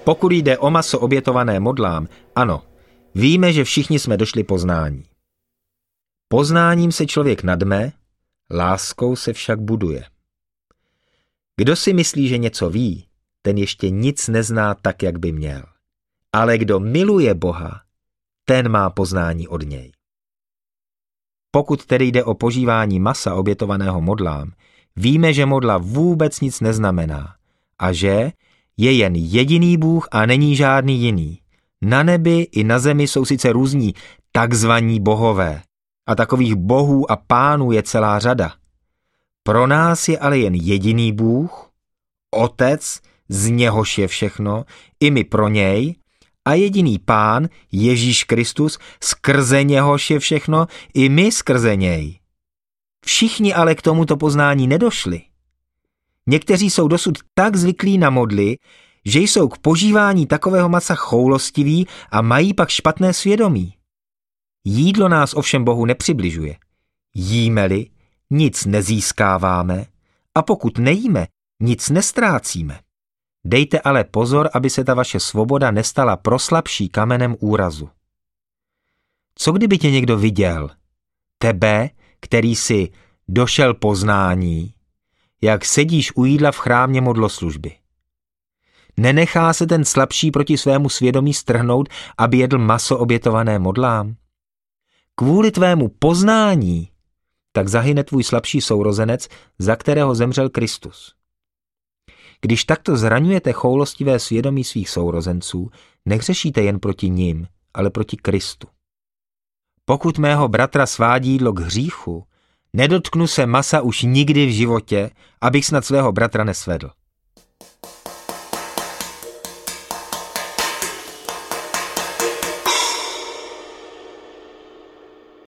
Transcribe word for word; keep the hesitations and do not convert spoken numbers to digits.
Pokud jde o maso obětované modlám, ano, víme, že všichni jsme došli poznání. Poznáním se člověk nadme, láskou se však buduje. Kdo si myslí, že něco ví, ten ještě nic nezná tak, jak by měl. Ale kdo miluje Boha, ten má poznání od něj. Pokud tedy jde o požívání masa obětovaného modlám, víme, že modla vůbec nic neznamená a že je jen jediný Bůh a není žádný jiný. Na nebi i na zemi jsou sice různí takzvaní bohové a takových bohů a pánů je celá řada. Pro nás je ale jen jediný Bůh, Otec, z něhož je všechno, i my pro něj, a jediný Pán, Ježíš Kristus, skrze něhož je všechno, i my skrze něj. Všichni ale k tomuto poznání nedošli. Někteří jsou dosud tak zvyklí na modly, že jsou k požívání takového masa choulostiví a mají pak špatné svědomí. Jídlo nás ovšem Bohu nepřibližuje. Jíme-li, nic nezískáváme a pokud nejíme, nic nestrácíme. Dejte ale pozor, aby se ta vaše svoboda nestala proslabší kamenem úrazu. Co kdyby tě někdo viděl? Tebe, který si došel poznání, jak sedíš u jídla v chrámě modloslužby. Nenechá se ten slabší proti svému svědomí strhnout, aby jedl maso obětované modlám? Kvůli tvému poznání tak zahyne tvůj slabší sourozenec, za kterého zemřel Kristus. Když takto zraňujete choulostivé svědomí svých sourozenců, nehřešíte jen proti nim, ale proti Kristu. Pokud mého bratra svádí jídlo k hříchu, nedotknu se masa už nikdy v životě, abych snad svého bratra nesvedl.